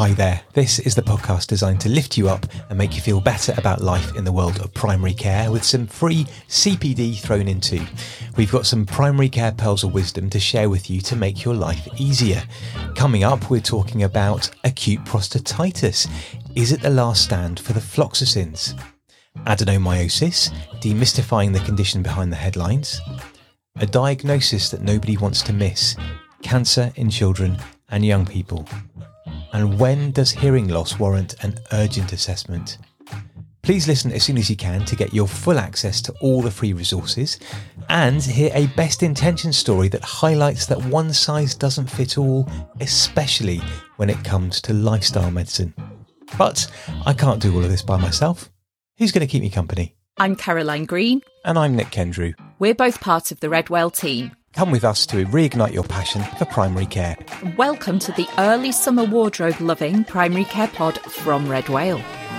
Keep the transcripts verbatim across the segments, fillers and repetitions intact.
Hi there, this is the podcast designed to lift you up and make you feel better about life in the world of primary care with some free C P D thrown in too. We've got some primary care pearls of wisdom to share with you to make your life easier. Coming up, we're talking about acute prostatitis. Is it the last stand for the floxacins? Adenomyosis, demystifying the condition behind the headlines. A diagnosis that nobody wants to miss, cancer in children and young people. And when does hearing loss warrant an urgent assessment? Please listen as soon as you can to get your full access to all the free resources and hear a best intention story that highlights that one size doesn't fit all, especially when it comes to lifestyle medicine. But I can't do all of this by myself. Who's going to keep me company? I'm Caroline Green. And I'm Nick Kendrew. We're both part of the Red Whale team. Come with us to reignite your passion for primary care. Welcome to the early summer wardrobe-loving primary care pod from Red Whale.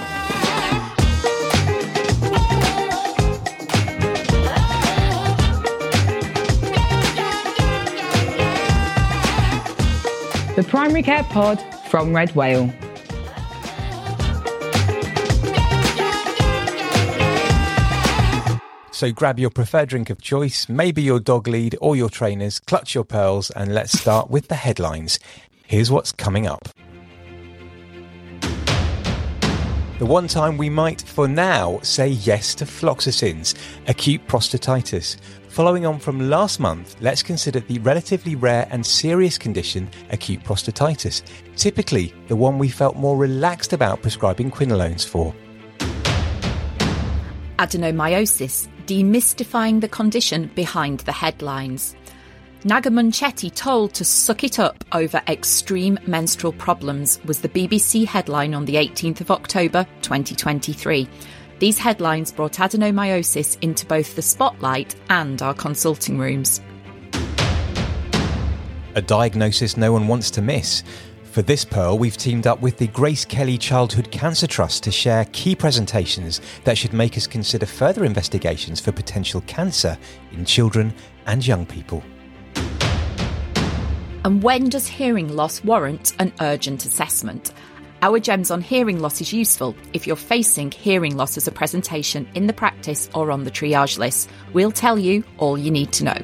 The Primary Care Pod from Red Whale. So grab your preferred drink of choice, maybe your dog lead or your trainers, clutch your pearls, and let's start with the headlines. Here's what's coming up. The one time we might, for now, say yes to floxacins, acute prostatitis. Following on from last month, let's consider the relatively rare and serious condition, acute prostatitis, typically the one we felt more relaxed about prescribing quinolones for. Adenomyosis, demystifying the condition behind the headlines. Naga Munchetty told to suck it up over extreme menstrual problems was the B B C headline on the eighteenth of October twenty twenty-three. These headlines brought adenomyosis into both the spotlight and our consulting rooms. A diagnosis no one wants to miss. For this pearl, we've teamed up with the Grace Kelly Childhood Cancer Trust to share key presentations that should make us consider further investigations for potential cancer in children and young people. And when does hearing loss warrant an urgent assessment? Our gems on hearing loss is useful if you're facing hearing loss as a presentation in the practice or on the triage list. We'll tell you all you need to know.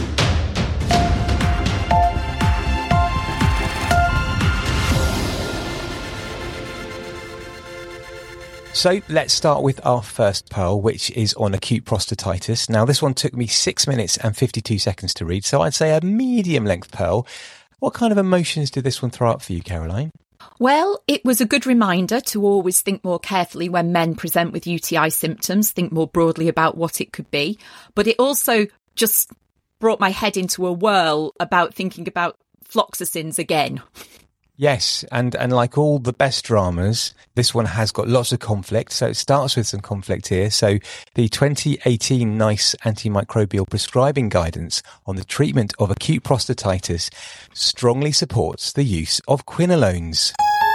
So let's start with our first pearl, which is on acute prostatitis. Now, this one took me six minutes and fifty-two seconds to read, so I'd say a medium length pearl. What kind of emotions did this one throw up for you, Caroline? Well, it was a good reminder to always think more carefully when men present with U T I symptoms, think more broadly about what it could be. But it also just brought my head into a whirl about thinking about floxacins again. Yes, and, and like all the best dramas, this one has got lots of conflict. So it starts with some conflict here. So the twenty eighteen NICE antimicrobial prescribing guidance on the treatment of acute prostatitis strongly supports the use of quinolones.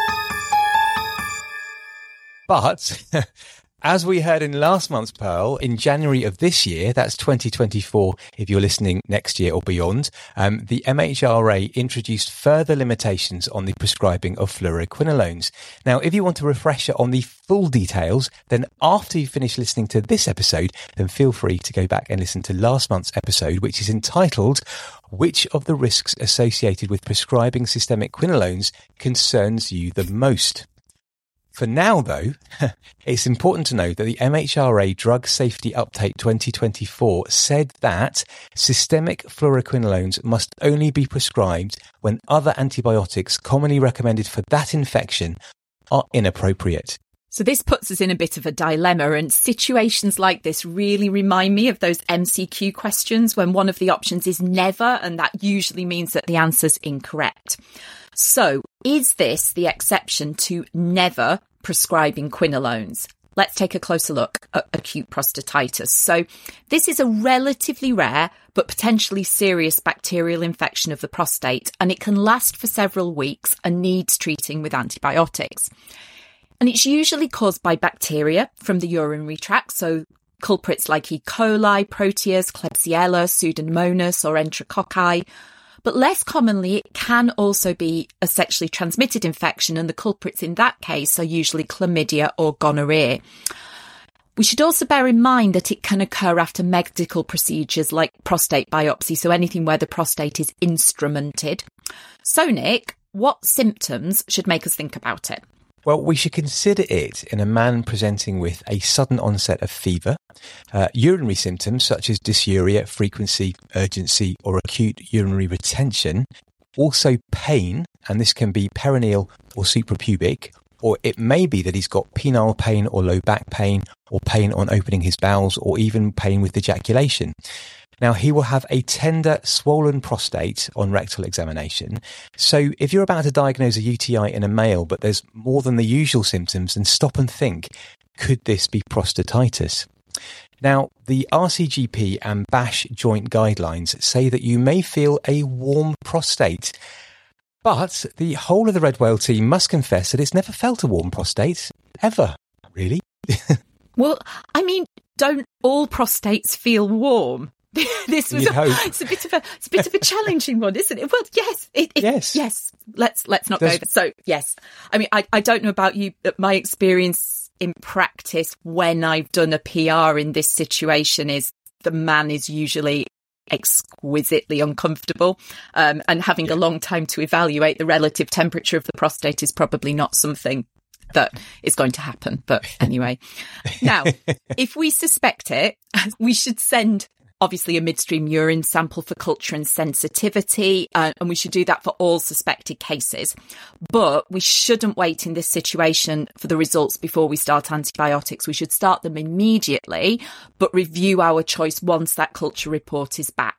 But as we heard in last month's pearl, in January of this year, that's twenty twenty-four, if you're listening next year or beyond, um, the M H R A introduced further limitations on the prescribing of fluoroquinolones. Now, if you want a refresher on the full details, then after you finish listening to this episode, then feel free to go back and listen to last month's episode, which is entitled, Which of the risks associated with prescribing systemic quinolones concerns you the most? For now, though, it's important to note that the M H R A Drug Safety Update twenty twenty-four said that systemic fluoroquinolones must only be prescribed when other antibiotics commonly recommended for that infection are inappropriate. So this puts us in a bit of a dilemma, and situations like this really remind me of those M C Q questions when one of the options is never, and that usually means that the answer's incorrect. So, is this the exception to never prescribing quinolones? Let's take a closer look at acute prostatitis. So, this is a relatively rare but potentially serious bacterial infection of the prostate, and it can last for several weeks and needs treating with antibiotics. And it's usually caused by bacteria from the urinary tract, so culprits like E. coli, Proteus, Klebsiella, Pseudomonas or Enterococci. But less commonly, it can also be a sexually transmitted infection, and the culprits in that case are usually chlamydia or gonorrhea. We should also bear in mind that it can occur after medical procedures like prostate biopsy, so anything where the prostate is instrumented. So, Nick, what symptoms should make us think about it? Well, we should consider it in a man presenting with a sudden onset of fever, uh, urinary symptoms such as dysuria, frequency, urgency, or acute urinary retention, also pain, and this can be perineal or suprapubic, or it may be that he's got penile pain or low back pain, or pain on opening his bowels, or even pain with ejaculation. Now, he will have a tender, swollen prostate on rectal examination. So if you're about to diagnose a U T I in a male, but there's more than the usual symptoms, then stop and think, could this be prostatitis? Now, the R C G P and BASH joint guidelines say that you may feel a warm prostate. But the whole of the Red Whale team must confess that it's never felt a warm prostate, ever, really. Well, I mean, don't all prostates feel warm? This was a, it's a bit of a it's a bit of a challenging one, isn't it? Well, yes, it, it, yes, yes. Let's let's not There's... go there. So, yes, I mean, I I don't know about you, but my experience in practice when I've done a P R in this situation is the man is usually exquisitely uncomfortable, um, and having yeah. a long time to evaluate the relative temperature of the prostate is probably not something that is going to happen. But anyway, now if we suspect it, we should send obviously a midstream urine sample for culture and sensitivity, uh, and we should do that for all suspected cases. But we shouldn't wait in this situation for the results before we start antibiotics. We should start them immediately, but review our choice once that culture report is back.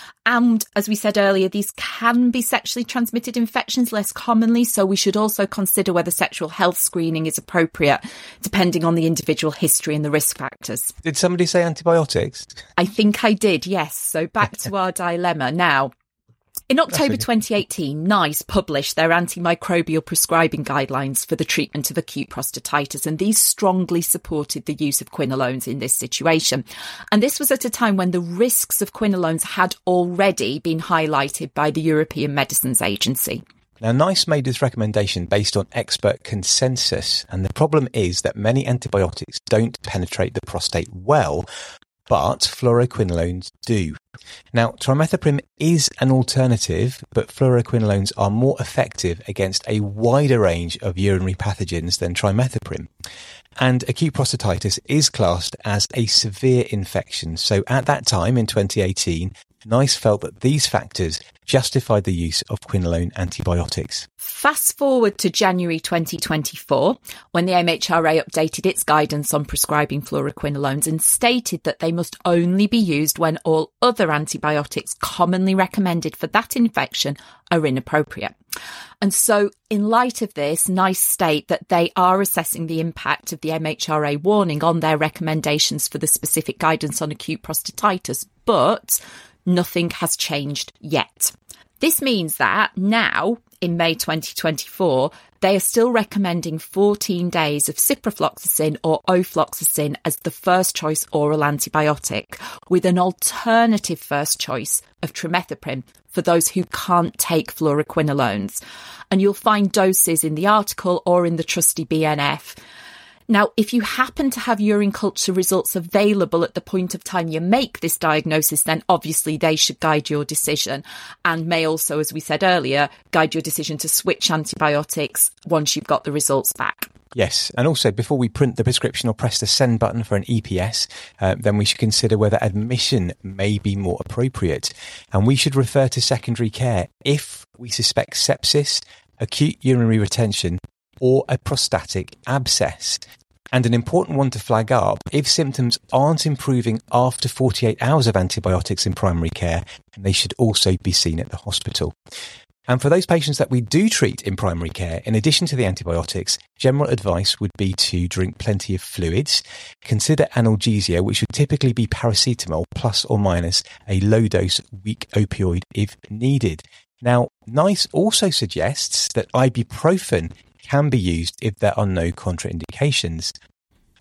And as we said earlier, these can be sexually transmitted infections less commonly, so we should also consider whether sexual health screening is appropriate, depending on the individual history and the risk factors. Did somebody say antibiotics? I think I did, yes. So back to our dilemma. Now, in October twenty eighteen, NICE published their antimicrobial prescribing guidelines for the treatment of acute prostatitis, and these strongly supported the use of quinolones in this situation. And this was at a time when the risks of quinolones had already been highlighted by the European Medicines Agency. Now, NICE made this recommendation based on expert consensus, and the problem is that many antibiotics don't penetrate the prostate well, but fluoroquinolones do. Now, trimethoprim is an alternative, but fluoroquinolones are more effective against a wider range of urinary pathogens than trimethoprim. And acute prostatitis is classed as a severe infection. So at that time in twenty eighteen, NICE felt that these factors justified the use of quinolone antibiotics. Fast forward to January twenty twenty-four, when the M H R A updated its guidance on prescribing fluoroquinolones and stated that they must only be used when all other antibiotics commonly recommended for that infection are inappropriate. And so, in light of this, NICE state that they are assessing the impact of the M H R A warning on their recommendations for the specific guidance on acute prostatitis, but nothing has changed yet. This means that now, in May twenty twenty-four, they are still recommending fourteen days of ciprofloxacin or ofloxacin as the first choice oral antibiotic, with an alternative first choice of trimethoprim for those who can't take fluoroquinolones. And you'll find doses in the article or in the trusty B N F. Now, if you happen to have urine culture results available at the point of time you make this diagnosis, then obviously they should guide your decision and may also, as we said earlier, guide your decision to switch antibiotics once you've got the results back. Yes, and also before we print the prescription or press the send button for an E P S, uh, then we should consider whether admission may be more appropriate. And we should refer to secondary care if we suspect sepsis, acute urinary retention, or a prostatic abscess. And an important one to flag up, if symptoms aren't improving after forty-eight hours of antibiotics in primary care, they should also be seen at the hospital. And for those patients that we do treat in primary care, in addition to the antibiotics, general advice would be to drink plenty of fluids, consider analgesia, which would typically be paracetamol plus or minus a low-dose weak opioid if needed. Now, NICE also suggests that ibuprofen can be used if there are no contraindications.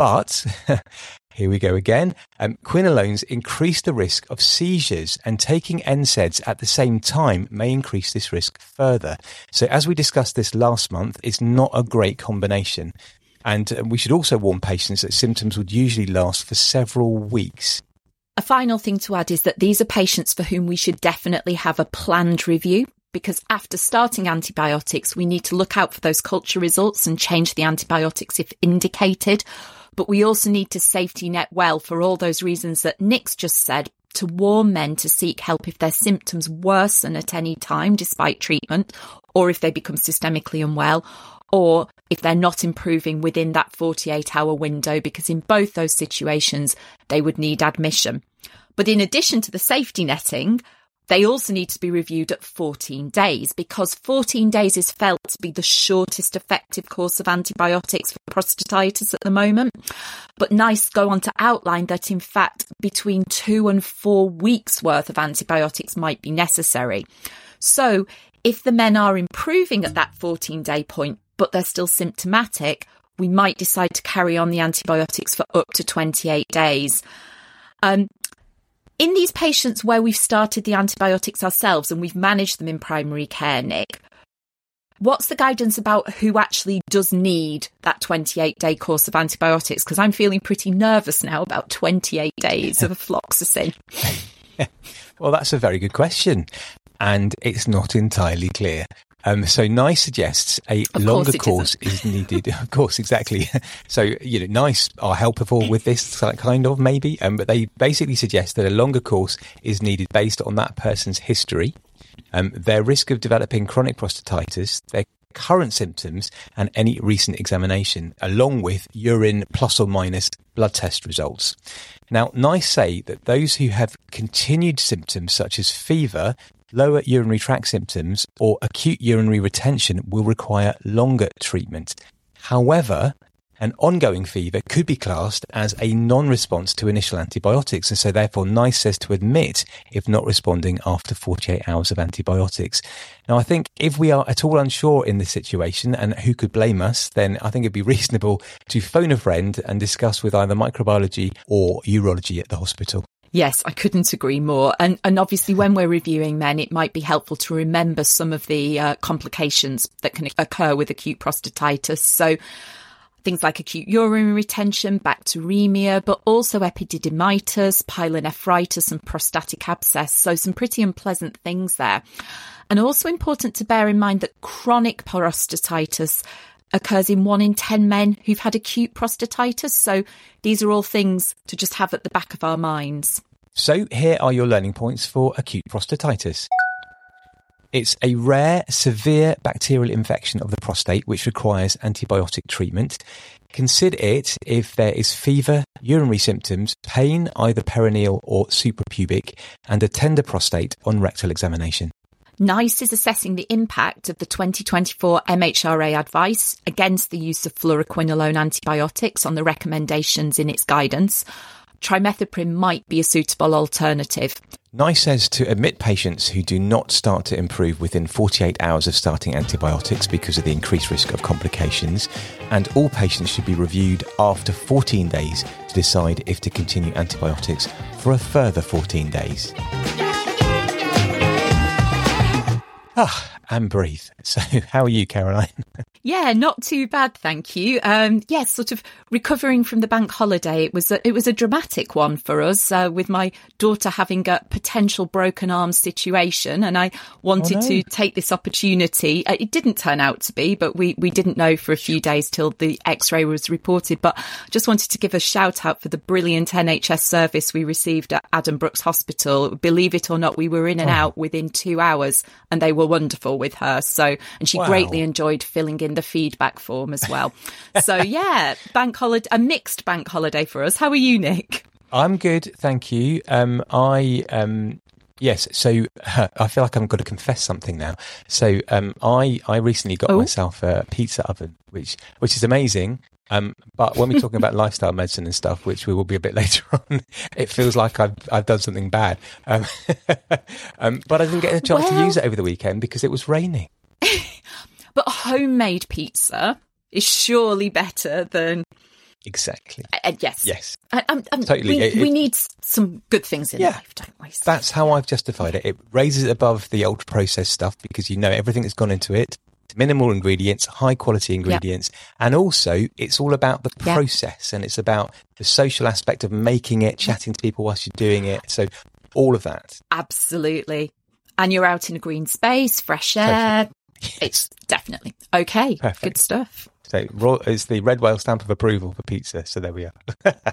But here we go again. Um, quinolones increase the risk of seizures, and taking N SAIDs at the same time may increase this risk further. So as we discussed this last month, it's not a great combination. And we should also warn patients that symptoms would usually last for several weeks. A final thing to add is that these are patients for whom we should definitely have a planned review, because after starting antibiotics, we need to look out for those culture results and change the antibiotics if indicated. But we also need to safety net well for all those reasons that Nick's just said, to warn men to seek help if their symptoms worsen at any time despite treatment, or if they become systemically unwell, or if they're not improving within that forty-eight hour window, because in both those situations, they would need admission. But in addition to the safety netting, they also need to be reviewed at fourteen days, because fourteen days is felt to be the shortest effective course of antibiotics for prostatitis at the moment. But NICE go on to outline that, in fact, between two and four weeks worth of antibiotics might be necessary. So if the men are improving at that fourteen day point, but they're still symptomatic, we might decide to carry on the antibiotics for up to twenty-eight days. Um, In these patients where we've started the antibiotics ourselves and we've managed them in primary care, Nick, what's the guidance about who actually does need that twenty-eight day course of antibiotics? Because I'm feeling pretty nervous now about twenty-eight days of fluoxetine. Well, that's a very good question. And it's not entirely clear. Um, so NICE suggests a of longer course is needed. Of course, exactly. So, you know, NICE are helpful with this kind of maybe, um, but they basically suggest that a longer course is needed based on that person's history, um, their risk of developing chronic prostatitis, their current symptoms, and any recent examination, along with urine plus or minus blood test results. Now, NICE say that those who have continued symptoms such as fever, lower urinary tract symptoms, or acute urinary retention will require longer treatment. However, an ongoing fever could be classed as a non-response to initial antibiotics, and so therefore NICE says to admit if not responding after forty-eight hours of antibiotics. Now, I think if we are at all unsure in this situation, and who could blame us, then I think it'd be reasonable to phone a friend and discuss with either microbiology or urology at the hospital. Yes, I couldn't agree more. And, and obviously when we're reviewing men, it might be helpful to remember some of the uh, complications that can occur with acute prostatitis. So things like acute urinary retention, bacteremia, but also epididymitis, pyelonephritis and prostatic abscess. So some pretty unpleasant things there. And also important to bear in mind that chronic prostatitis occurs in one in ten men who've had acute prostatitis. So these are all things to just have at the back of our minds. So here are your learning points for acute prostatitis. It's a rare, severe bacterial infection of the prostate which requires antibiotic treatment. Consider it if there is fever, urinary symptoms, pain, either perineal or suprapubic, and a tender prostate on rectal examination. NICE is assessing the impact of the twenty twenty-four M H R A advice against the use of fluoroquinolone antibiotics on the recommendations in its guidance. Trimethoprim might be a suitable alternative. NICE says to admit patients who do not start to improve within forty-eight hours of starting antibiotics because of the increased risk of complications, and all patients should be reviewed after fourteen days to decide if to continue antibiotics for a further fourteen days. Ah, and breathe. So how are you, Caroline? Yeah, not too bad, thank you. Um, yes, yeah, sort of recovering from the bank holiday. It was a, it was a dramatic one for us, uh, with my daughter having a potential broken arm situation, and I wanted oh, no. to take this opportunity. Uh, it didn't turn out to be, but we, we didn't know for a few days till the X-ray was reported. But just wanted to give a shout out for the brilliant N H S service we received at Adam Brooks Hospital. Believe it or not, we were in and oh. out within two hours, and they were wonderful with her. So, and she wow. greatly enjoyed filling in the feedback form as well. So yeah, bank holiday, a mixed bank holiday for us. How are you, Nick? I'm good, thank you. Um, I um, yes. So uh, I feel like I've got to confess something now. So um, I I recently got oh. myself a pizza oven, which which is amazing. Um, but when we're talking about lifestyle medicine and stuff, which we will be a bit later on, it feels like I've I've done something bad. Um, um, but I didn't get a chance well, to use it over the weekend because it was raining. But homemade pizza is surely better than Exactly. Uh, yes. Yes. I, I'm, I'm, Totally. We, It- we it- need some good things in Yeah. life, don't we? That's how I've justified it. It raises it above the ultra processed stuff because you know everything that's gone into it. Minimal ingredients, high quality ingredients, and also it's all about the Yeah. process and it's about the social aspect of making it, chatting to people whilst you're doing it. So all of that. Absolutely. And you're out in a green space, fresh air. It's definitely okay. Perfect. Good stuff. So raw- it's the Red Whale stamp of approval for pizza. So there we are.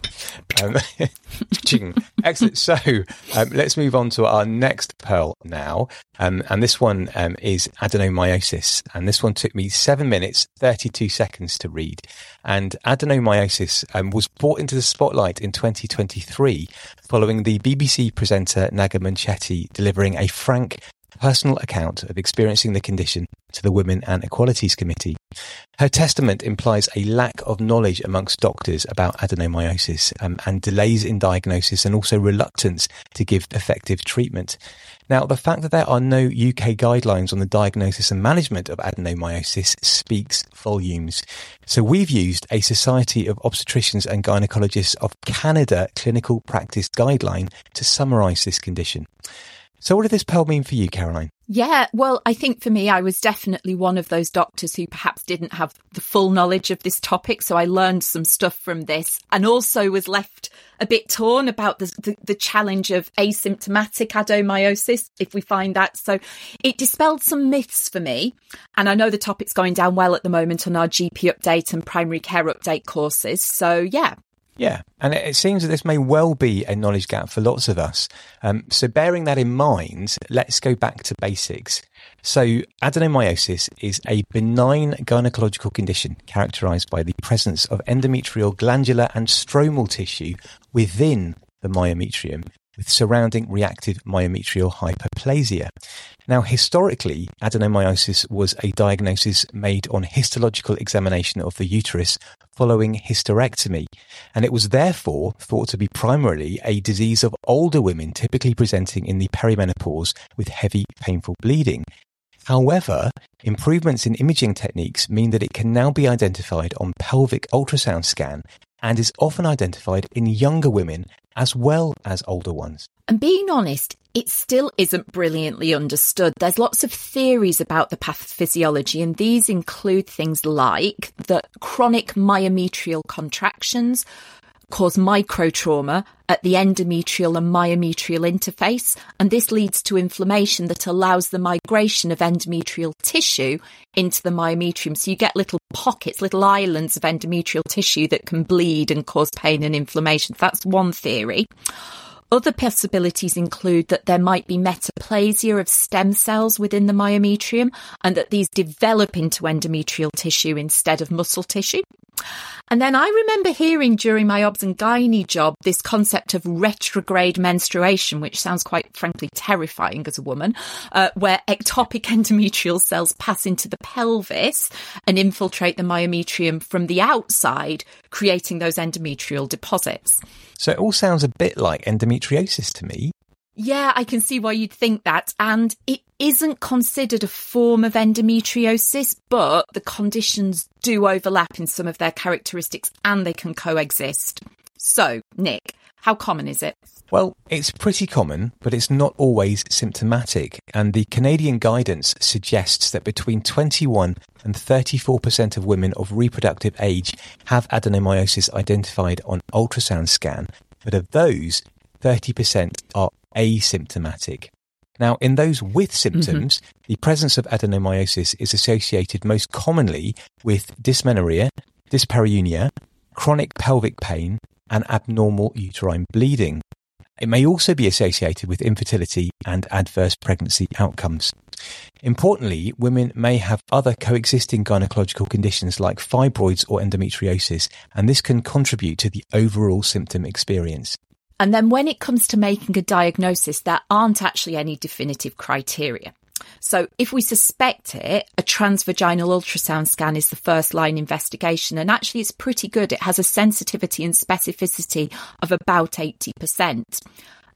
um, ching. Excellent. So um, let's move on to our next pearl now. Um, and this one um, is adenomyosis. And this one took me seven minutes, thirty-two seconds to read. And adenomyosis um, was brought into the spotlight in twenty twenty-three following the B B C presenter Naga Munchetty delivering a frank personal account of experiencing the condition to the Women and Equalities Committee. Her testament implies a lack of knowledge amongst doctors about adenomyosis um, and delays in diagnosis and also reluctance to give effective treatment. Now, the fact that there are no U K guidelines on the diagnosis and management of adenomyosis speaks volumes. So we've used a Society of Obstetricians and Gynecologists of Canada clinical practice guideline to summarise this condition. So what did this pearl mean for you, Caroline? Yeah, well, I think for me, I was definitely one of those doctors who perhaps didn't have the full knowledge of this topic. So I learned some stuff from this and also was left a bit torn about the, the, the challenge of asymptomatic adenomyosis, if we find that. So it dispelled some myths for me. And I know the topic's going down well at the moment on our G P update and primary care update courses. So yeah. Yeah, and it seems that this may well be a knowledge gap for lots of us. Um, so bearing that in mind, let's go back to basics. So adenomyosis is a benign gynecological condition characterised by the presence of endometrial, glandular and stromal tissue within the myometrium, with surrounding reactive myometrial hyperplasia. Now, historically, adenomyosis was a diagnosis made on histological examination of the uterus following hysterectomy, and it was therefore thought to be primarily a disease of older women, typically presenting in the perimenopause with heavy, painful bleeding. However, improvements in imaging techniques mean that it can now be identified on pelvic ultrasound scan and is often identified in younger women as well as older ones. And being honest, it still isn't brilliantly understood. There's lots of theories about the pathophysiology, and these include things like that chronic myometrial contractions cause microtrauma at the endometrial and myometrial interface, and this leads to inflammation that allows the migration of endometrial tissue into the myometrium. So you get little pockets, little islands of endometrial tissue that can bleed and cause pain and inflammation. That's one theory. Other possibilities include that there might be metaplasia of stem cells within the myometrium and that these develop into endometrial tissue instead of muscle tissue. And then I remember hearing during my obs and gynae job this concept of retrograde menstruation, which sounds quite frankly terrifying as a woman, uh, where ectopic endometrial cells pass into the pelvis and infiltrate the myometrium from the outside, creating those endometrial deposits. So it all sounds a bit like endometriosis to me. Yeah, I can see why you'd think that. And it isn't considered a form of endometriosis, but the conditions do overlap in some of their characteristics and they can coexist. So, Nick, how common is it? Well, it's pretty common, but it's not always symptomatic. And the Canadian guidance suggests that between twenty-one and thirty-four percent of women of reproductive age have adenomyosis identified on ultrasound scan. But of those, thirty percent are asymptomatic. Now, in those with symptoms, mm-hmm. the presence of adenomyosis is associated most commonly with dysmenorrhea, dyspareunia, chronic pelvic pain, and abnormal uterine bleeding. It may also be associated with infertility and adverse pregnancy outcomes. Importantly, women may have other coexisting gynecological conditions like fibroids or endometriosis, and this can contribute to the overall symptom experience. And then when it comes to making a diagnosis, there aren't actually any definitive criteria. So if we suspect it, a transvaginal ultrasound scan is the first line investigation. And actually it's pretty good. It has a sensitivity and specificity of about eighty percent.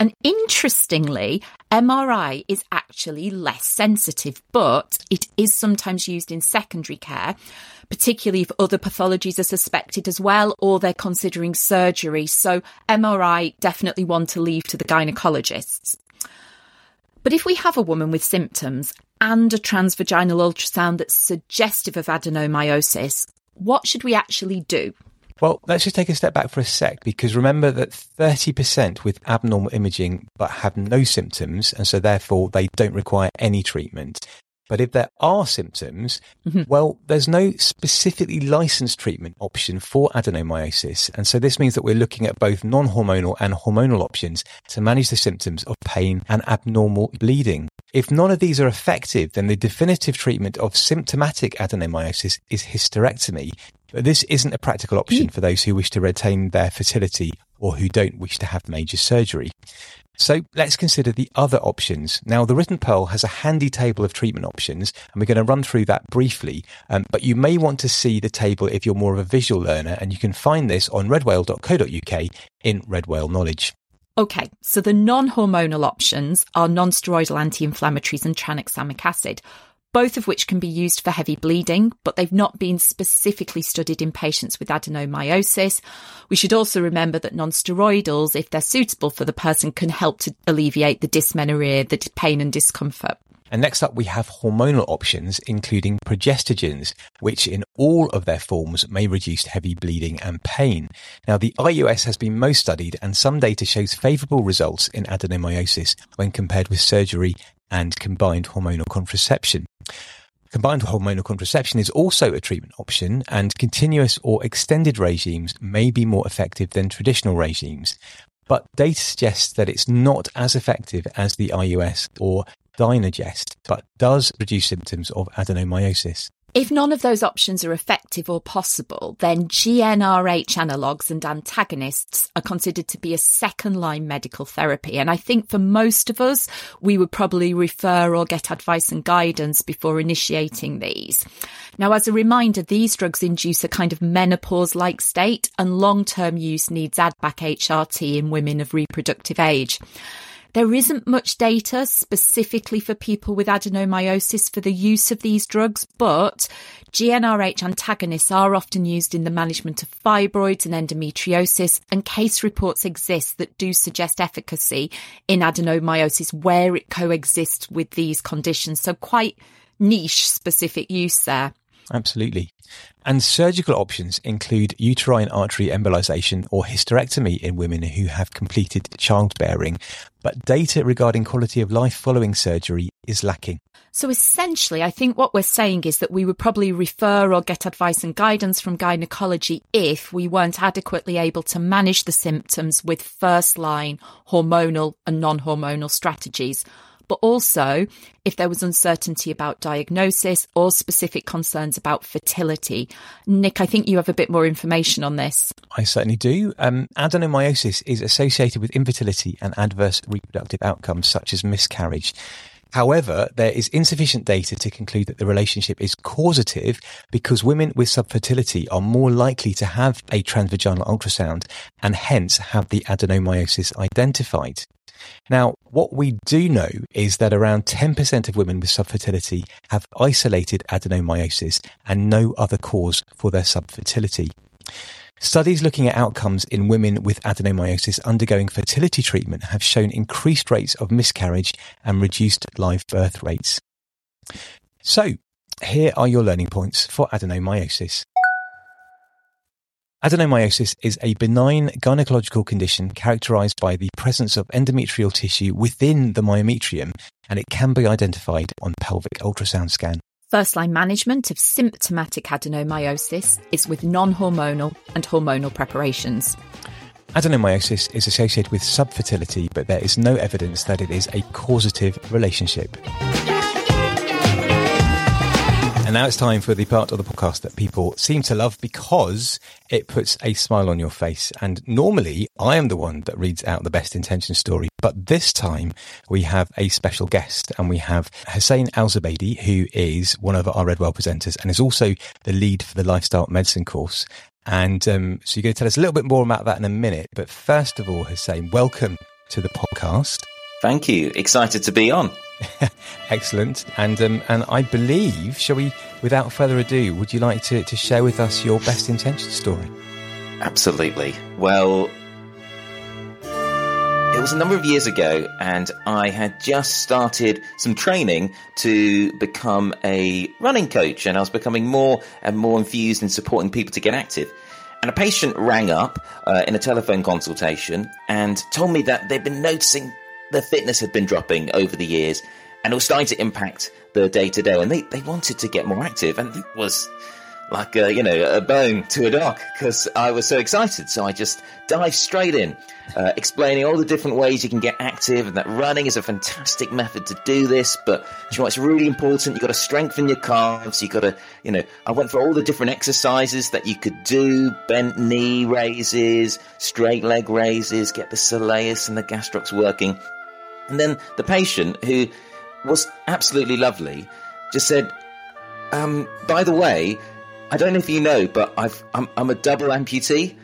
And interestingly, M R I is actually less sensitive, but it is sometimes used in secondary care, particularly if other pathologies are suspected as well, or they're considering surgery. So M R I definitely one to leave to the gynecologists. But if we have a woman with symptoms and a transvaginal ultrasound that's suggestive of adenomyosis, what should we actually do? Well, let's just take a step back for a sec, because remember that thirty percent with abnormal imaging but have no symptoms, and so therefore they don't require any treatment. But if there are symptoms, mm-hmm. well, there's no specifically licensed treatment option for adenomyosis. And so this means that we're looking at both non-hormonal and hormonal options to manage the symptoms of pain and abnormal bleeding. If none of these are effective, then the definitive treatment of symptomatic adenomyosis is hysterectomy. But this isn't a practical option for those who wish to retain their fertility or who don't wish to have major surgery. So let's consider the other options. Now, the Written Pearl has a handy table of treatment options, and we're going to run through that briefly. Um, but you may want to see the table if you're more of a visual learner, and you can find this on red whale dot co dot uk in Red Whale Knowledge. Okay, so the non-hormonal options are non-steroidal anti-inflammatories and tranexamic acid, both of which can be used for heavy bleeding, but they've not been specifically studied in patients with adenomyosis. We should also remember that non-steroidals, if they're suitable for the person, can help to alleviate the dysmenorrhea, the pain and discomfort. And next up, we have hormonal options, including progestogens, which in all of their forms may reduce heavy bleeding and pain. Now, the I U S has been most studied, and some data shows favourable results in adenomyosis when compared with surgery and combined hormonal contraception. Combined hormonal contraception is also a treatment option, and continuous or extended regimes may be more effective than traditional regimes. But data suggests that it's not as effective as the I U S or Dynagest, but does reduce symptoms of adenomyosis. If none of those options are effective or possible, then G n R H analogues and antagonists are considered to be a second-line medical therapy. And I think for most of us, we would probably refer or get advice and guidance before initiating these. Now, as a reminder, these drugs induce a kind of menopause-like state, and long-term use needs A D B A C H R T in women of reproductive age. There isn't much data specifically for people with adenomyosis for the use of these drugs, but G n R H antagonists are often used in the management of fibroids and endometriosis, and case reports exist that do suggest efficacy in adenomyosis where it coexists with these conditions. So quite niche specific use there. Absolutely. And surgical options include uterine artery embolization or hysterectomy in women who have completed childbearing, but data regarding quality of life following surgery is lacking. So essentially, I think what we're saying is that we would probably refer or get advice and guidance from gynecology if we weren't adequately able to manage the symptoms with first-line hormonal and non-hormonal strategies. But also if there was uncertainty about diagnosis or specific concerns about fertility. Nick, I think you have a bit more information on this. I certainly do. Um, adenomyosis is associated with infertility and adverse reproductive outcomes such as miscarriage. However, there is insufficient data to conclude that the relationship is causative, because women with subfertility are more likely to have a transvaginal ultrasound and hence have the adenomyosis identified. Now, what we do know is that around ten percent of women with subfertility have isolated adenomyosis and no other cause for their subfertility. Studies looking at outcomes in women with adenomyosis undergoing fertility treatment have shown increased rates of miscarriage and reduced live birth rates. So, here are your learning points for adenomyosis. Adenomyosis is a benign gynecological condition characterized by the presence of endometrial tissue within the myometrium, and it can be identified on pelvic ultrasound scan. First-line management of symptomatic adenomyosis is with non-hormonal and hormonal preparations. Adenomyosis is associated with subfertility, but there is no evidence that it is a causative relationship. And now it's time for the part of the podcast that people seem to love because it puts a smile on your face. And normally I am the one that reads out the best intention story. But this time we have a special guest, and we have Hussein Al-Zubaydi, who is one of our Red Whale presenters and is also the lead for the Lifestyle Medicine course. And um, so you're going to tell us a little bit more about that in a minute. But first of all, Hussein, welcome to the podcast. Thank you. Excited to be on. Excellent. And um, and I believe, shall we, without further ado, would you like to, to share with us your best intention story? Absolutely. Well, it was a number of years ago, and I had just started some training to become a running coach, and I was becoming more and more infused in supporting people to get active. And a patient rang up uh, in a telephone consultation and told me that they'd been noticing their fitness had been dropping over the years, and it was starting to impact the day-to-day, and they, they wanted to get more active, and it was like a, you know, a bone to a dog, because I was so excited. So I just dived straight in, uh, explaining all the different ways you can get active, and that running is a fantastic method to do this. But you know, it's really important. You've got to strengthen your calves. You've got to, you know, I went for all the different exercises that you could do: bent knee raises, straight leg raises, get the soleus and the gastrocs working. And then the patient, who was absolutely lovely, just said, um, by the way, I don't know if you know, but I've, I'm, I'm a double amputee.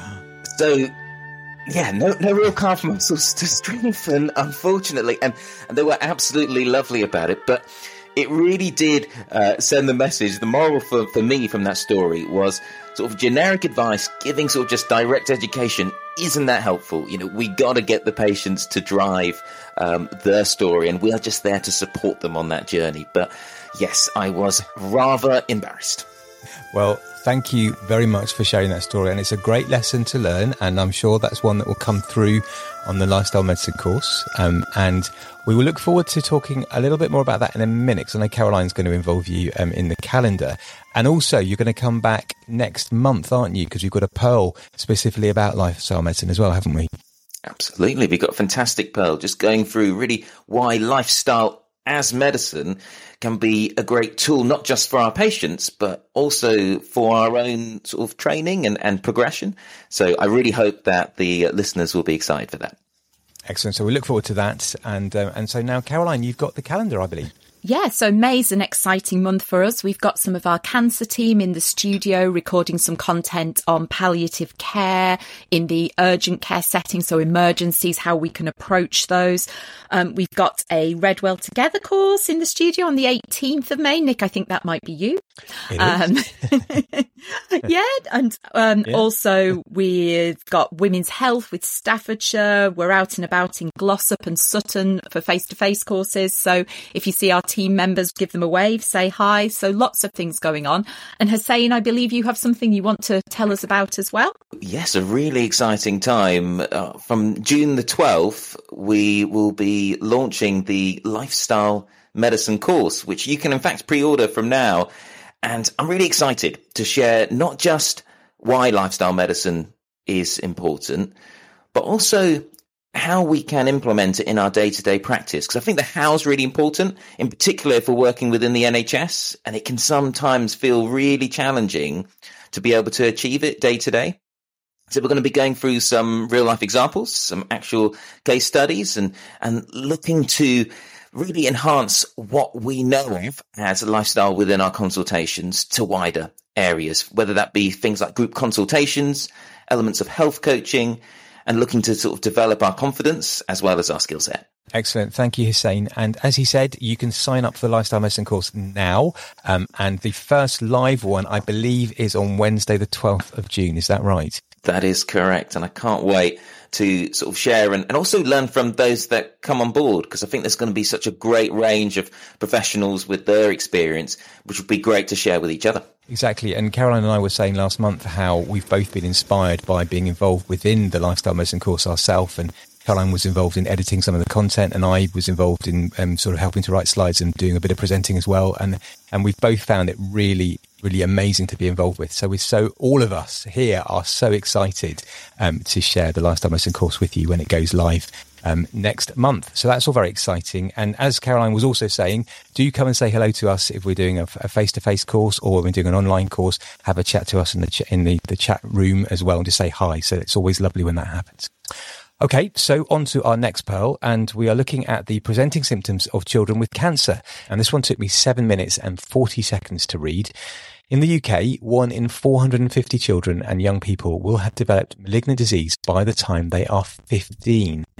So, yeah, no, no real calf muscles to strengthen, unfortunately. And, and they were absolutely lovely about it. But it really did uh, send the message. The moral for, for me from that story was sort of generic advice, giving sort of just direct education isn't that helpful. You know, we got to get the patients to drive um, their story, and we are just there to support them on that journey. But yes, I was rather embarrassed. Well, thank you very much for sharing that story, and it's a great lesson to learn, and I'm sure that's one that will come through on the Lifestyle Medicine course, um, and we will look forward to talking a little bit more about that in a minute, because I know Caroline's going to involve you um, in the calendar. And also, you're going to come back next month, aren't you? Because we've got a Pearl specifically about lifestyle medicine as well, haven't we? Absolutely. We've got a fantastic Pearl just going through really why lifestyle as medicine can be a great tool, not just for our patients, but also for our own sort of training and, and progression. So I really hope that the listeners will be excited for that. Excellent. So we look forward to that. And uh, and so now, Caroline, you've got the calendar, I believe. Yeah, so May's an exciting month for us. We've got some of our cancer team in the studio recording some content on palliative care in the urgent care setting, so emergencies, how we can approach those. Um, we've got a Read Well Together course in the studio on the eighteenth of May. Nick, I think that might be you. It um, is. yeah, and um, yeah. also we've got Women's Health with Staffordshire. We're out and about in Glossop and Sutton for face-to-face courses. So if you see our team members, give them a wave, say hi. So lots of things going on. And Hussein, I believe you have something you want to tell us about as well. Yes, a really exciting time. Uh, from June the twelfth, we will be launching the Lifestyle Medicine course, which you can in fact pre-order from now. And I'm really excited to share not just why lifestyle medicine is important, but also how we can implement it in our day-to-day practice. Because I think the how is really important, in particular if we're working within the N H S, and it can sometimes feel really challenging to be able to achieve it day-to-day. So we're going to be going through some real-life examples, some actual case studies, and, and looking to really enhance what we know of as a lifestyle within our consultations to wider areas, whether that be things like group consultations, elements of health coaching, and looking to sort of develop our confidence as well as our skill set. Excellent. Thank you, Hussein. And as he said, you can sign up for the Lifestyle Medicine course now. Um, and the first live one, I believe, is on Wednesday, the twelfth of June. Is that right? That is correct. And I can't wait to sort of share and, and also learn from those that come on board, because I think there's going to be such a great range of professionals with their experience, which would be great to share with each other. Exactly. And Caroline and I were saying last month how we've both been inspired by being involved within the Lifestyle Medicine course ourselves. And Caroline was involved in editing some of the content, and I was involved in um, sort of helping to write slides and doing a bit of presenting as well. And and we've both found it really, really amazing to be involved with. So we're so all of us here are so excited um, to share the Lifestyle Medicine course with you when it goes live um, next month. So that's all very exciting. And as Caroline was also saying, do come and say hello to us if we're doing a, a face-to-face course or we're doing an online course. Have a chat to us in the ch- in the, the chat room as well, and just say hi. So it's always lovely when that happens. Okay, so on to our next Pearl, and we are looking at the presenting symptoms of children with cancer. And this one took me seven minutes and forty seconds to read. In the U K, one in four hundred fifty children and young people will have developed malignant disease by the time they are fifteen.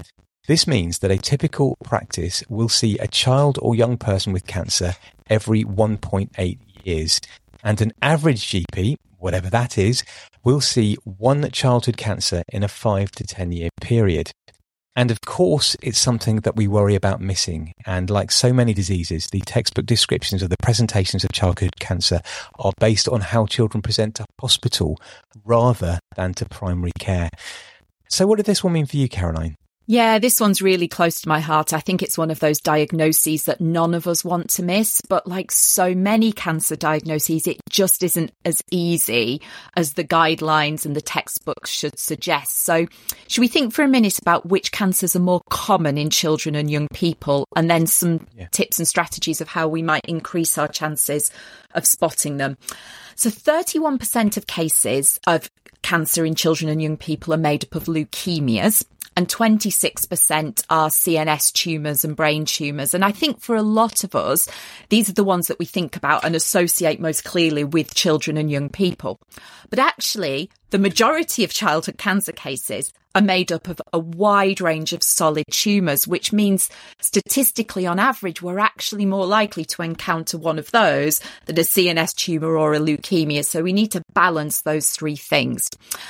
This means that a typical practice will see a child or young person with cancer every one point eight years. And an average G P, whatever that is, will see one childhood cancer in a five to ten year period. And of course, it's something that we worry about missing. And like so many diseases, the textbook descriptions of the presentations of childhood cancer are based on how children present to hospital rather than to primary care. So what did this one mean for you, Caroline? Yeah, this one's really close to my heart. I think it's one of those diagnoses that none of us want to miss. But like so many cancer diagnoses, it just isn't as easy as the guidelines and the textbooks should suggest. So should we think for a minute about which cancers are more common in children and young people, and then some yeah. tips and strategies of how we might increase our chances of spotting them? So thirty-one percent of cases of cancer in children and young people are made up of leukemias, and twenty-six percent are C N S tumours and brain tumours. And I think for a lot of us, these are the ones that we think about and associate most clearly with children and young people. But actually, the majority of childhood cancer cases are made up of a wide range of solid tumours, which means statistically, on average, we're actually more likely to encounter one of those than a C N S tumour or a leukemia. So we need to balance those three things.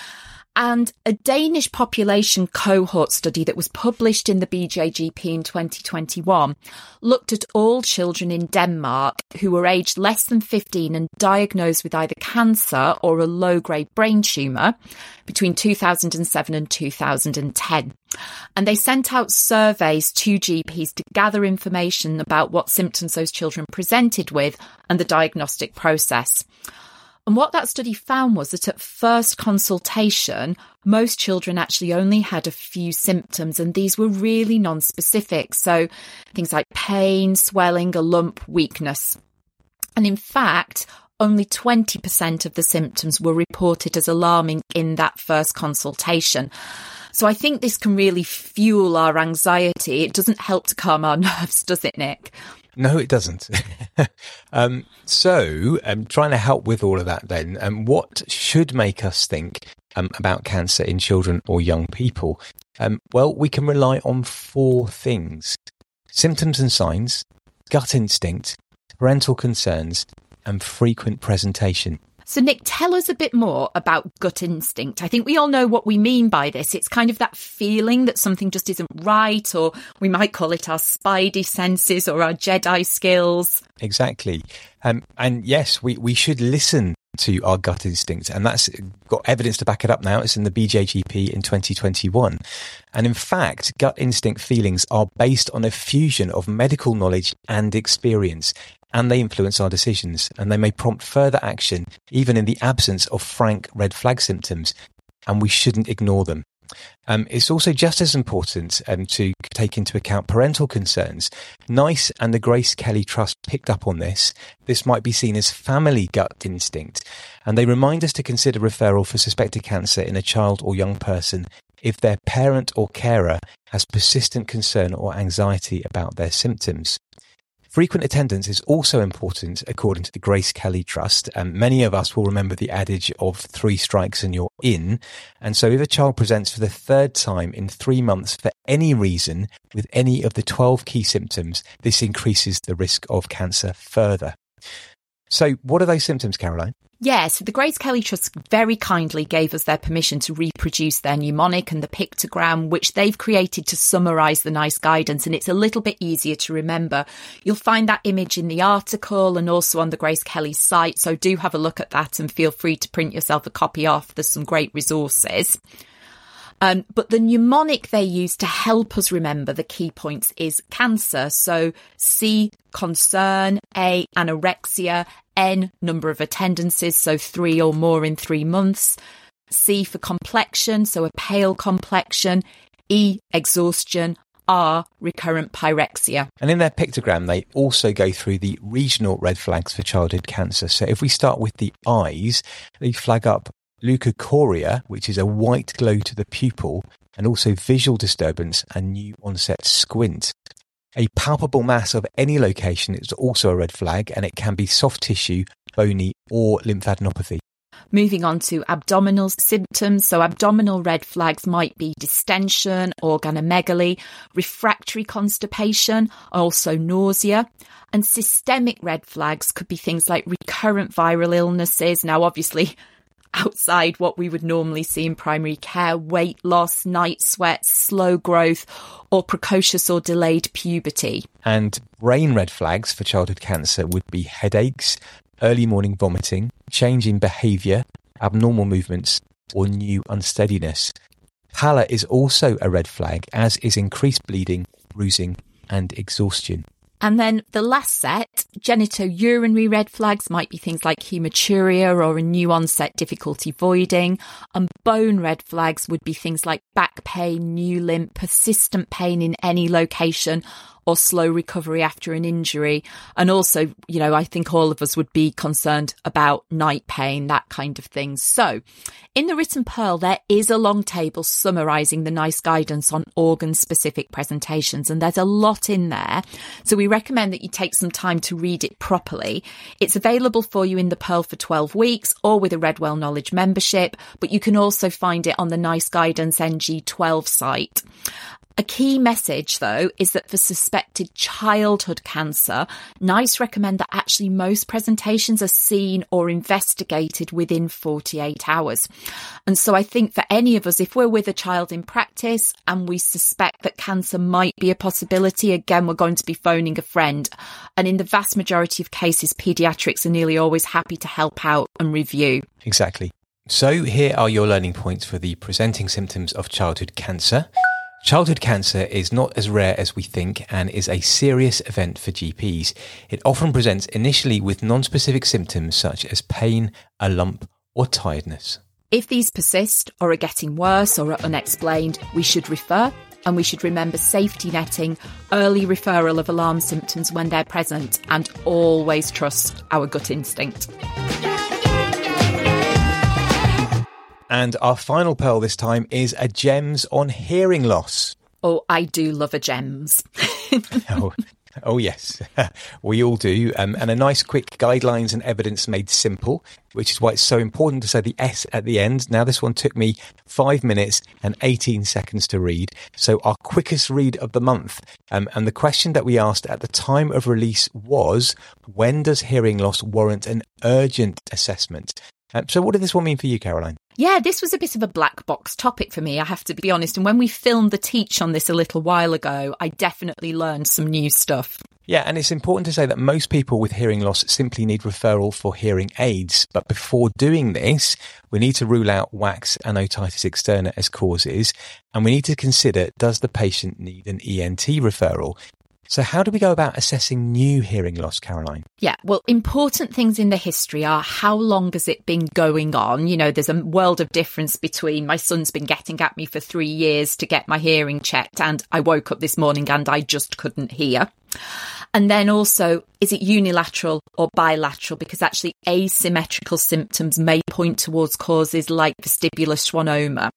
And a Danish population cohort study that was published in the B J G P in twenty twenty-one looked at all children in Denmark who were aged less than fifteen and diagnosed with either cancer or a low-grade brain tumour between two thousand seven and two thousand ten. And they sent out surveys to G Ps to gather information about what symptoms those children presented with and the diagnostic process. And what that study found was that at first consultation, most children actually only had a few symptoms, and these were really non-specific. So things like pain, swelling, a lump, weakness. And in fact, only twenty percent of the symptoms were reported as alarming in that first consultation. So I think this can really fuel our anxiety. It doesn't help to calm our nerves, does it, Nick? No, it doesn't. um, so, um, trying to help with all of that then, um, what should make us think um, about cancer in children or young people? Um, well, we can rely on four things: symptoms and signs, gut instinct, parental concerns, and frequent presentation. So, Nick, tell us a bit more about gut instinct. I think we all know what we mean by this. It's kind of that feeling that something just isn't right, or we might call it our spidey senses or our Jedi skills. Exactly. Um, and yes, we, we should listen to our gut instinct, and that's got evidence to back it up now. It's in the B J G P in twenty twenty-one. And in fact, gut instinct feelings are based on a fusion of medical knowledge and experience, and they influence our decisions, and they may prompt further action even in the absence of frank red flag symptoms, and we shouldn't ignore them. Um, it's also just as important um, to take into account parental concerns. NICE and the Grace Kelly Trust picked up on this. This might be seen as family gut instinct, and they remind us to consider referral for suspected cancer in a child or young person if their parent or carer has persistent concern or anxiety about their symptoms. Frequent attendance is also important, according to the Grace Kelly Trust. Um, many of us will remember the adage of three strikes and you're in. And so if a child presents for the third time in three months for any reason with any of the twelve key symptoms, this increases the risk of cancer further. So what are those symptoms, Caroline? Yes, the Grace Kelly Trust very kindly gave us their permission to reproduce their mnemonic and the pictogram, which they've created to summarise the NICE guidance, and it's a little bit easier to remember. You'll find that image in the article and also on the Grace Kelly site, so do have a look at that and feel free to print yourself a copy off. There's some great resources. Um, but the mnemonic they use to help us remember the key points is cancer. So C, concern, A, anorexia, N, number of attendances, so three or more in three months, C for complexion, so a pale complexion, E, exhaustion, R, recurrent pyrexia. And in their pictogram, they also go through the regional red flags for childhood cancer. So if we start with the eyes, they flag up leukocoria, which is a white glow to the pupil, and also visual disturbance and new onset squint. A palpable mass of any location is also a red flag, and it can be soft tissue, bony, or lymphadenopathy. Moving on to abdominal symptoms. So abdominal red flags might be distension, organomegaly, refractory constipation, also nausea. And systemic red flags could be things like recurrent viral illnesses. Now, obviously, outside what we would normally see in primary care, weight loss, night sweats, slow growth, or precocious or delayed puberty. And brain red flags for childhood cancer would be headaches, early morning vomiting, change in behaviour, abnormal movements, or new unsteadiness. Pallor is also a red flag, as is increased bleeding, bruising, and exhaustion. And then the last set, genitourinary red flags might be things like hematuria or a new onset difficulty voiding. And bone red flags would be things like back pain, new limp, persistent pain in any location, or slow recovery after an injury. And also, you know, I think all of us would be concerned about night pain, that kind of thing. So in the written Pearl, there is a long table summarising the NICE guidance on organ-specific presentations, and there's a lot in there. So we recommend that you take some time to read it properly. It's available for you in the Pearl for twelve weeks or with a Redwell Knowledge membership, but you can also find it on the NICE Guidance N G twelve site. A key message, though, is that for suspected childhood cancer, NICE recommend that actually most presentations are seen or investigated within forty-eight hours. And so I think for any of us, if we're with a child in practice and we suspect that cancer might be a possibility, again, we're going to be phoning a friend. And in the vast majority of cases, paediatrics are nearly always happy to help out and review. Exactly. So here are your learning points for the presenting symptoms of childhood cancer. Childhood cancer is not as rare as we think and is a serious event for G Ps. It often presents initially with non-specific symptoms such as pain, a lump, or tiredness. If these persist or are getting worse or are unexplained, we should refer, and we should remember safety netting, early referral of alarm symptoms when they're present, and always trust our gut instinct. And our final Pearl this time is a GEMS on hearing loss. Oh, I do love a GEMS. oh, oh, yes, we all do. Um, and a nice quick guidelines and evidence made simple, which is why it's so important to say the S at the end. Now, this one took me five minutes and eighteen seconds to read. So our quickest read of the month. Um, and the question that we asked at the time of release was, when does hearing loss warrant an urgent assessment? Um, so what did this one mean for you, Caroline? Yeah, this was a bit of a black box topic for me, I have to be honest. And when we filmed the teach on this a little while ago, I definitely learned some new stuff. Yeah, and it's important to say that most people with hearing loss simply need referral for hearing aids. But before doing this, we need to rule out wax and otitis externa as causes. And we need to consider, does the patient need an E N T referral? So how do we go about assessing new hearing loss, Caroline? Yeah, well, important things in the history are how long has it been going on? You know, there's a world of difference between my son's been getting at me for three years to get my hearing checked and I woke up this morning and I just couldn't hear. And then also, is it unilateral or bilateral? Because actually asymmetrical symptoms may point towards causes like vestibular schwannoma.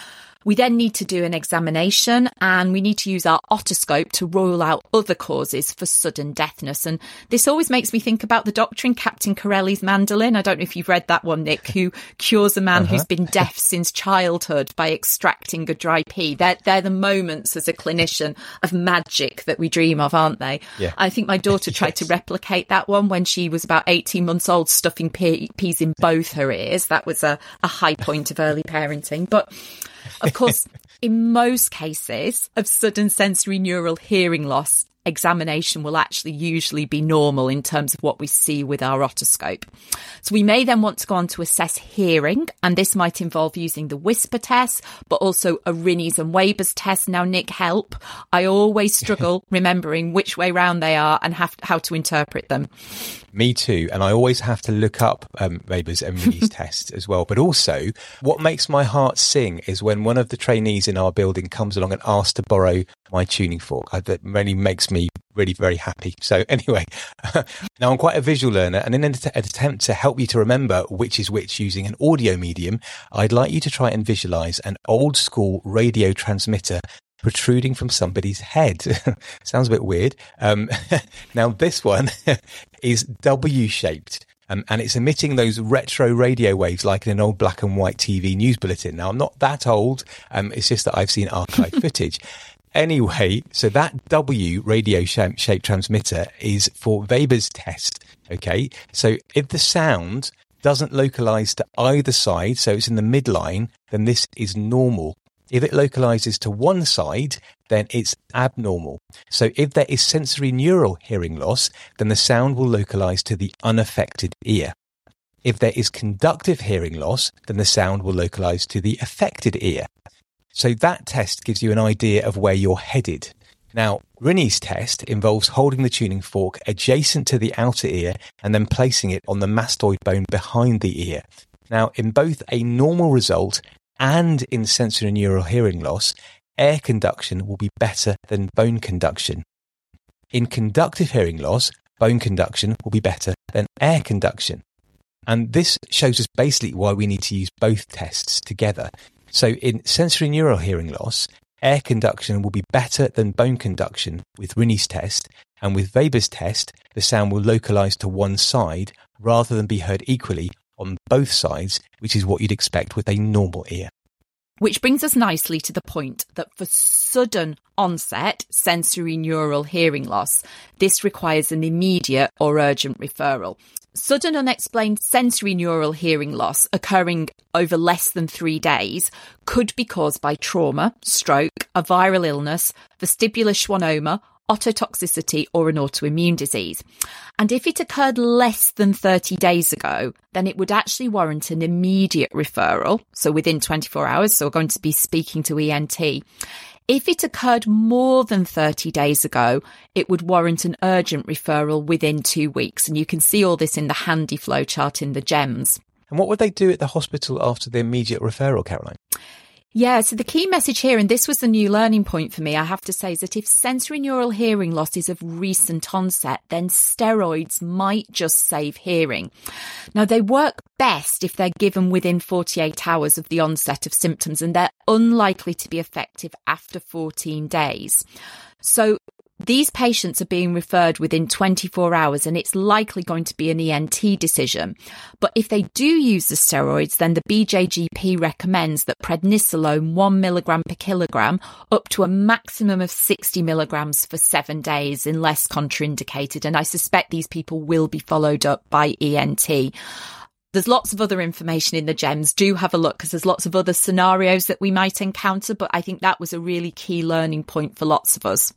We then need to do an examination and we need to use our otoscope to rule out other causes for sudden deafness. And this always makes me think about the doctor in Captain Corelli's Mandolin. I don't know if you've read that one, Nick, who cures a man uh-huh. who's been deaf since childhood by extracting a dry pea. They're, they're the moments as a clinician of magic that we dream of, aren't they? Yeah. I think my daughter tried yes. to replicate that one when she was about eighteen months old, stuffing pea, peas in both her ears. That was a, a high point of early parenting. But of course, in most cases of sudden sensory neural hearing loss, examination will actually usually be normal in terms of what we see with our otoscope. So we may then want to go on to assess hearing, and this might involve using the whisper test, but also a Rinne's and Weber's test. Now, Nick, help. I always struggle remembering which way round they are and have, how to interpret them. Me too. And I always have to look up um, Weber's and Rinne's test as well. But also, what makes my heart sing is when one of the trainees in our building comes along and asks to borrow my tuning fork. I, that really makes me really very happy. So anyway, now I'm quite a visual learner, and in an attempt to help you to remember which is which using an audio medium, I'd like you to try and visualize an old school radio transmitter protruding from somebody's head. Sounds a bit weird. Um, now this one is W-shaped. Um, and it's emitting those retro radio waves like in an old black and white T V news bulletin. Now, I'm not that old. Um, it's just that I've seen archive footage. Anyway, so that W radio shape, shape transmitter is for Weber's test. Okay. So if the sound doesn't localize to either side, so it's in the midline, then this is normal. If it localizes to one side, then it's abnormal. So if there is sensory neural hearing loss, then the sound will localize to the unaffected ear. If there is conductive hearing loss, then the sound will localize to the affected ear. So that test gives you an idea of where you're headed. Now, Rinne's test involves holding the tuning fork adjacent to the outer ear and then placing it on the mastoid bone behind the ear. Now, in both a normal result and in sensory neural hearing loss, air conduction will be better than bone conduction. In conductive hearing loss, bone conduction will be better than air conduction. And this shows us basically why we need to use both tests together. So in sensory neural hearing loss, air conduction will be better than bone conduction with Rinne's test, and with Weber's test, the sound will localize to one side rather than be heard equally on both sides, which is what you'd expect with a normal ear. Which brings us nicely to the point that for sudden onset sensory neural hearing loss, this requires an immediate or urgent referral. Sudden unexplained sensory neural hearing loss occurring over less than three days could be caused by trauma, stroke, a viral illness, vestibular schwannoma, ototoxicity or an autoimmune disease. And if it occurred less than thirty days ago, then it would actually warrant an immediate referral, so within twenty-four hours, so we're going to be speaking to E N T. If it occurred more than thirty days ago, it would warrant an urgent referral within two weeks. And you can see all this in the handy flow chart in the GEMS. And what would they do at the hospital after the immediate referral, Caroline? Yeah, so the key message here, and this was the new learning point for me, I have to say, is that if sensory neural hearing loss is of recent onset, then steroids might just save hearing. Now, they work best if they're given within forty-eight hours of the onset of symptoms, and they're unlikely to be effective after fourteen days. So these patients are being referred within twenty-four hours, and it's likely going to be an E N T decision. But if they do use the steroids, then the B J G P recommends that prednisolone one milligram per kilogram up to a maximum of sixty milligrams for seven days unless contraindicated. And I suspect these people will be followed up by E N T. There's lots of other information in the GEMS. Do have a look because there's lots of other scenarios that we might encounter. But I think that was a really key learning point for lots of us.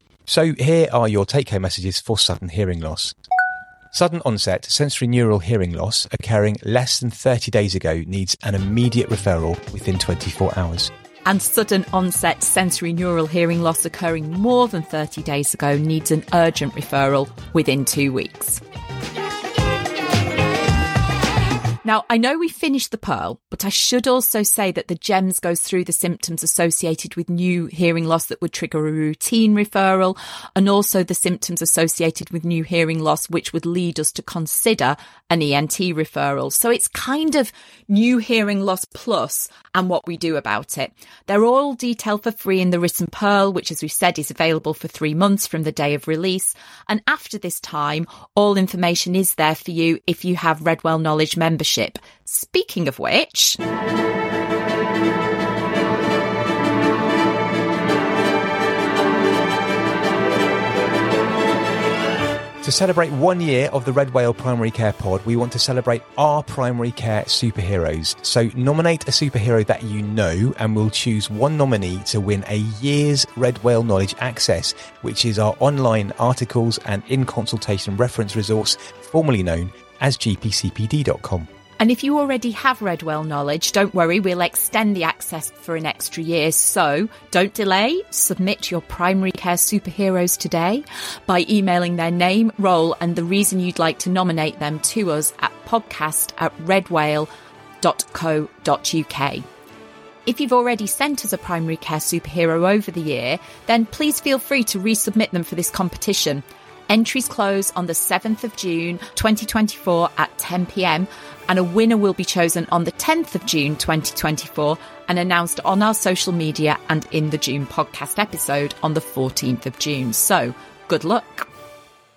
So here are your take-home messages for sudden hearing loss. Sudden onset sensory neural hearing loss occurring less than thirty days ago needs an immediate referral within twenty-four hours. And sudden onset sensory neural hearing loss occurring more than thirty days ago needs an urgent referral within two weeks. Now, I know we finished the Pearl, but I should also say that the GEMS goes through the symptoms associated with new hearing loss that would trigger a routine referral, and also the symptoms associated with new hearing loss, which would lead us to consider an E N T referral. So it's kind of new hearing loss plus and what we do about it. They're all detailed for free in the written Pearl, which, as we've said, is available for three months from the day of release. And after this time, all information is there for you if you have Redwell Knowledge membership. Speaking of which, to celebrate one year of the Red Whale Primary Care Pod, we want to celebrate our primary care superheroes. So nominate a superhero that you know, and we'll choose one nominee to win a year's Red Whale Knowledge Access, which is our online articles and in-consultation reference resource, formerly known as G P C P D dot com. And if you already have Redwell Knowledge, don't worry, we'll extend the access for an extra year. So don't delay, submit your primary care superheroes today by emailing their name, role and the reason you'd like to nominate them to us at podcast at redwhale dot co dot uk. If you've already sent us a primary care superhero over the year, then please feel free to resubmit them for this competition. Entries close on the seventh of June twenty twenty-four at ten p.m. and a winner will be chosen on the tenth of June twenty twenty-four and announced on our social media and in the June podcast episode on the fourteenth of June. So, good luck.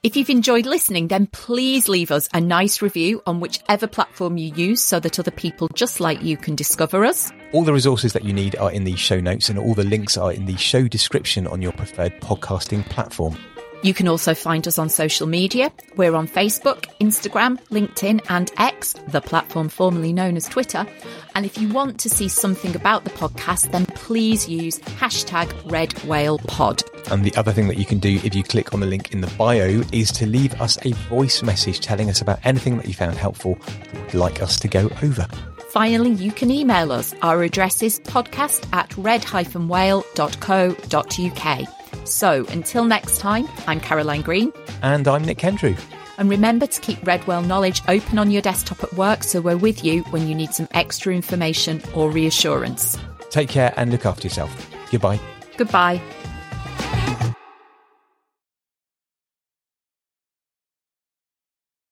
If you've enjoyed listening, then please leave us a nice review on whichever platform you use so that other people just like you can discover us. All the resources that you need are in the show notes, and all the links are in the show description on your preferred podcasting platform. You can also find us on social media. We're on Facebook, Instagram, LinkedIn and X, the platform formerly known as Twitter. And if you want to see something about the podcast, then please use hashtag Red Whale Pod. And the other thing that you can do if you click on the link in the bio is to leave us a voice message telling us about anything that you found helpful or would like us to go over. Finally, you can email us. Our address is podcast at red whale dot co dot uk. So until next time, I'm Caroline Green. And I'm Nick Kendrew. And remember to keep Red Whale Knowledge open on your desktop at work so we're with you when you need some extra information or reassurance. Take care and look after yourself. Goodbye. Goodbye.